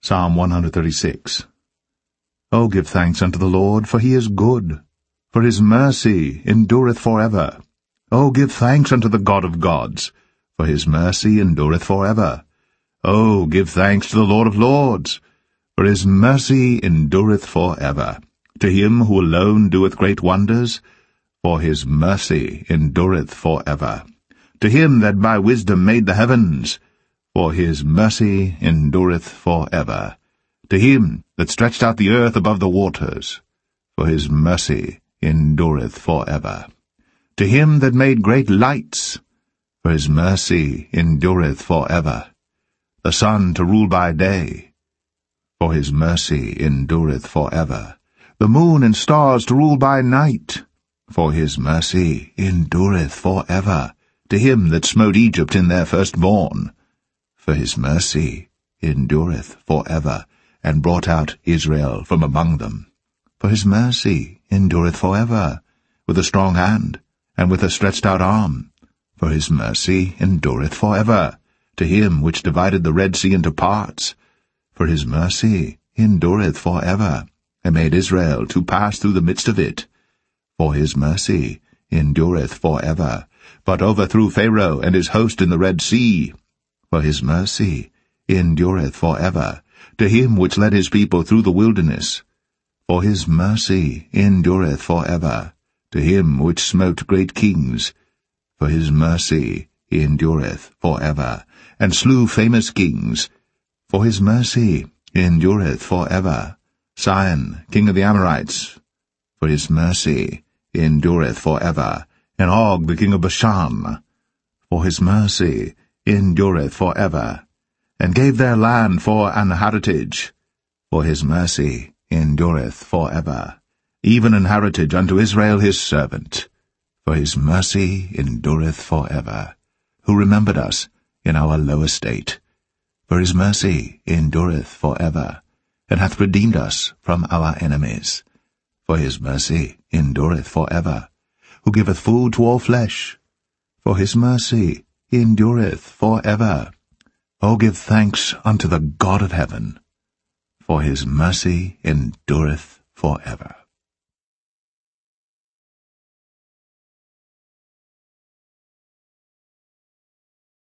Psalm 136. O give thanks unto the Lord, for he is good, for his mercy endureth for ever. O give thanks unto the God of gods, for his mercy endureth for ever. O give thanks to the Lord of lords, for his mercy endureth for ever. To him who alone doeth great wonders, for his mercy endureth for ever. To him that by wisdom made the heavens, for his mercy endureth for ever. To him that stretched out the earth above the waters, for his mercy endureth for ever. To him that made great lights, for his mercy endureth for ever. The sun to rule by day, for his mercy endureth for ever. The moon and stars to rule by night, for his mercy endureth for ever. To him that smote Egypt in their firstborn, for his mercy endureth for ever, and brought out Israel from among them. For his mercy endureth for ever, with a strong hand, and with a stretched out arm. For his mercy endureth for ever. To him which divided the Red Sea into parts, for his mercy endureth for ever, and made Israel to pass through the midst of it. For his mercy endureth for ever, but overthrew Pharaoh and his host in the Red Sea. For his mercy endureth for ever. To him which led his people through the wilderness, for his mercy endureth for ever. To him which smote great kings, for his mercy endureth for ever, and slew famous kings, for his mercy endureth for ever. Sihon, king of the Amorites, for his mercy endureth for ever, and Og, the king of Bashan, for his mercy endureth for ever, and gave their land for an heritage, for his mercy endureth for ever, even an heritage unto Israel his servant, for his mercy endureth for ever, who remembered us in our low estate. For his mercy endureth for ever, and hath redeemed us from our enemies. For his mercy endureth for ever, who giveth food to all flesh. For his mercy endureth for ever. O give thanks unto the God of heaven, for his mercy endureth for ever.